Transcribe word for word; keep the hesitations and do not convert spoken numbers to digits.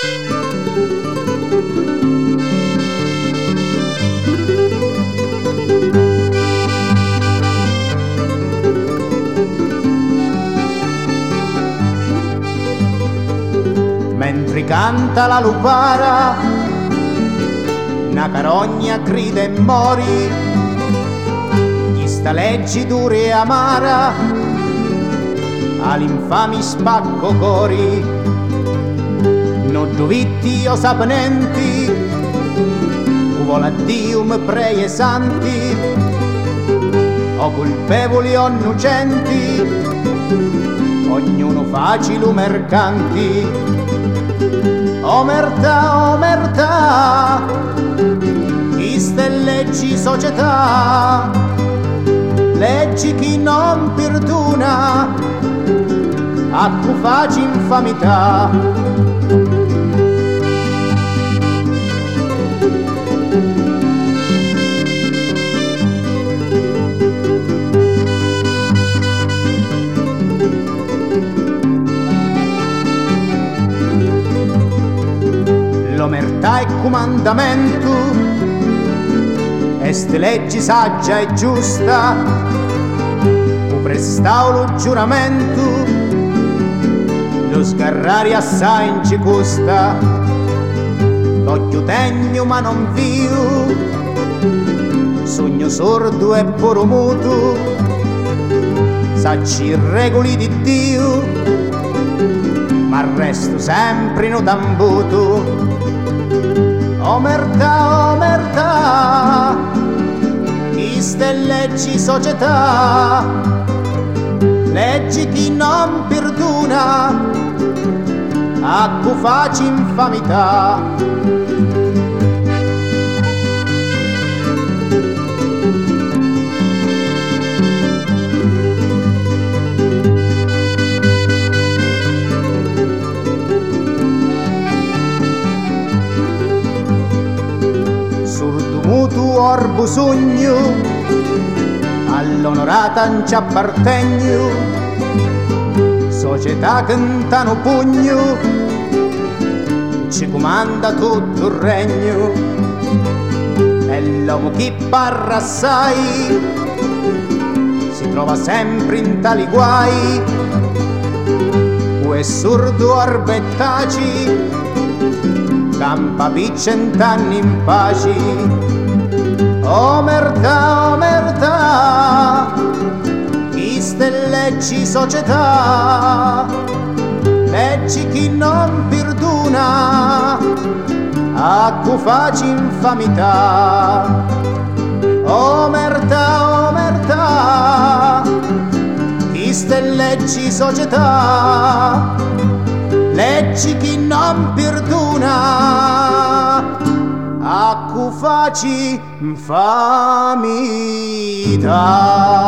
Mentre canta la lupara, una carogna grida e mori, chi sta leggi dure e amara, all'infami spacco cori, non duvitti o sapnenti, vuole a Dio me preie santi, o colpevoli o innocenti, ognuno facile mercanti. Omertà, omertà, queste leggi società, leggi chi non perdona, a cui faci infamità. L'omertà è comandamento, e ste leggi saggia e giusta, u prestau lo giuramento, lo sgarrare assai in ci costa, l'occhio tegno ma non viu, sogno sordo e puro muto, sacci i regoli di Dio, ma resto sempre in tambuto. Omertà, omertà, queste leggi società, leggi chi non perdona, a cui faci infamità. Mutu orbo sogno, all'onorata non ci appartegno, società cantano pugno, ci comanda tutto il regno, e l'uomo che parla assai, si trova sempre in tali guai, o è sordo orbo e taci, campa per cent'anni in pace. Omertà, omertà, queste leggi società, leggi chi non perdona, a cui faci infamità. Omertà, omertà, queste leggi società, leggi chi non perdona, a cui faci infamità.